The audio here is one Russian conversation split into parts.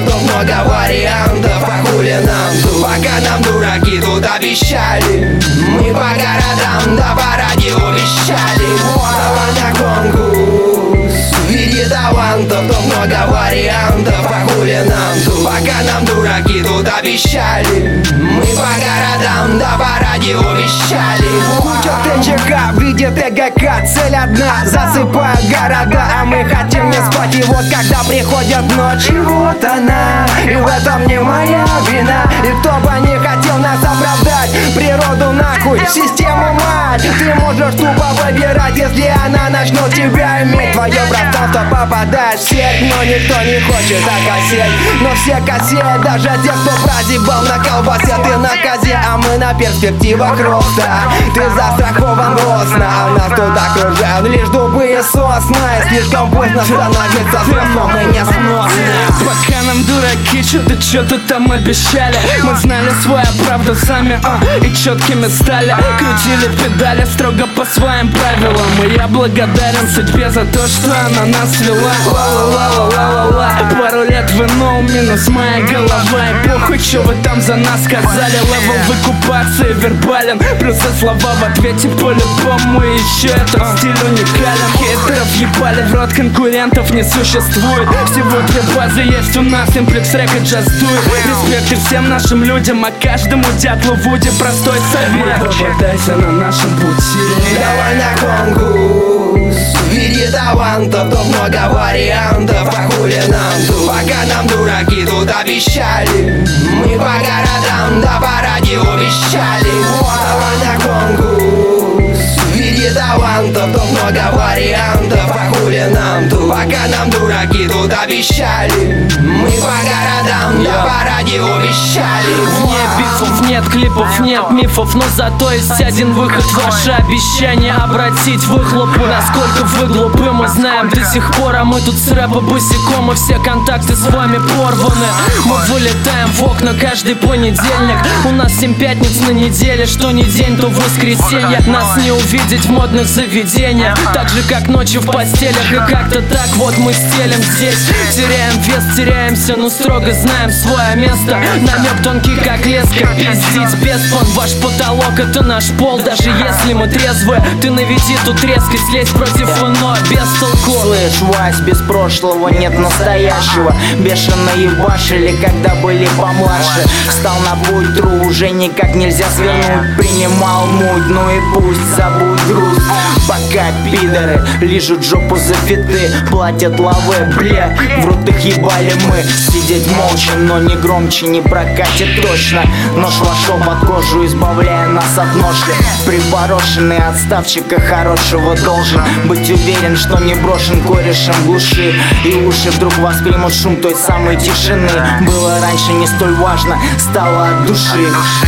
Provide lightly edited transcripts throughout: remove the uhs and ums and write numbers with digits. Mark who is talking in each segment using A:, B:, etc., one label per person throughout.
A: тут много вариантов. А хули нам тут, пока нам дураки тут обещали. Мы по городам да по радио вещали. Давай на конкурс в виде талантов. Тут много вариантов. А хули нам тут, пока нам дураки тут обещали. Мы по городам да по радио вещали. Куча ТЧК в виде ТГК. Цель одна, засыпают города. А мы хотим не спать, и вот когда приходит ночь, и вот она, и в этом не моя вина. И кто бы не хотел нас оправдать, природу нахуй, систему мать. Ты можешь тупо выбирать, если она начнет тебя иметь. Твое пространство попадает в сеть, но никто не хочет окосеть. Но все косеют, даже те, кто прозябал на колбасе. Ты на козе, а мы на перспективах роста. Ты застрахован росно, а у нас тут окружают лишь дубы и сосны. Слишком поздно становиться взрослым и несносным.
B: Пока нам дураки что-то там обещали, мы знали свою правду сами, и четкими стали. Крутили педали строго по своим правилам. И я благодарен судьбе за то, что она нас вела. Ла-ла-ла-ла-ла-ла. Пару лет в НО минус моя голова. И похуй, что вы там за нас сказали. Левел в оккупации вербален, плюсы слова в ответе по-любому. И еще этот стиль уникален. Хейтеров ебали в рот, конкурентов не существует. Всего 2 базы есть у нас, Simplex Record Just Do It. Респект и всем нашим людям, а каждому дятлу Вуди простой совет: попадайся на нашем пути.
A: Давай на конкурс в виде талантов. Тут много вариантов. А хули нам тут, пока нам дураки тут обещали. Мы по городам да по радио вещали. Давай на конкурс в виде талантов. Тут много вариантов. А хули нам тут, пока нам дураки тут обещали. Мы по городам да по радио вещали.
B: Нет бифов, нет клипов, нет мифов, но зато есть один выход. Ваше обещание обратить выхлопы. Насколько вы глупы, мы знаем до сих пор. А мы тут с рэпа босиком, и все контакты с вами порваны. Мы вылетаем в окна каждый понедельник. У нас 7 пятниц на неделе, что не день, то воскресенье. Нас не увидеть в модных заведениях, так же как ночью в постелях. И как-то так вот мы стелим здесь. Теряем вес, теряемся, но строго знаем свое место. Намек тонкий как леска, пиздить без фон. Ваш потолок это наш пол, даже если мы трезвые. Ты наведи тут резкость, лезь против ИНО без толку.
C: Слышь, Вась, без прошлого нет настоящего. Бешено ебашили, когда были помладше. Встал на путь, тру уже никак нельзя свернуть. Принимал муть, ну и пусть забудь груз. Пока пидоры лижут жопу за фиты, платят лавы, бля, в рот их ебали мы. Сидеть молча, но не громче не прокатит точно. Нож вошел под кожу, избавляя нас от ноши. Припорошенный отставчика хорошего должен быть уверен, что не брошен корешем в глуши. И уши вдруг воспримут шум той самой тишины. Было раньше не столь важно, стало от души.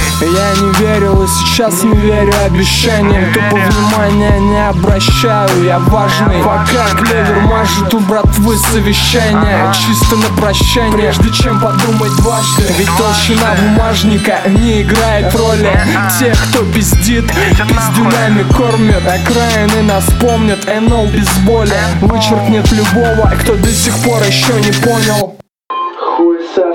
D: Я не верил и сейчас не верю обещаниям. Тупо внимания не обращаю, я важный. Пока клевер мажет, у братвы совещание. Чисто на прощание, прежде чем подумать дважды. Ведь толщина бумажника не играет роли. Тех, кто пиздит, пиздюлями кормят. Окраины нас помнят, НО без боли. Вычеркнет любого, кто до сих пор еще не понял.
B: Хуй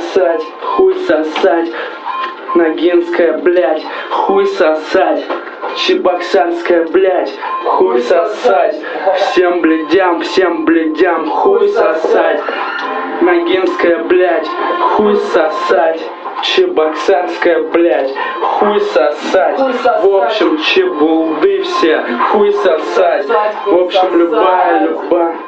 B: сосать, Ногинская, блять, хуй сосать. Чебоксарская, блять, хуй сосать. Всем блядям, хуй сосать. Ногинская, блять, хуй сосать. Чебоксарская, блять, хуй сосать. В общем, чебулды все, хуй сосать. В общем, любая.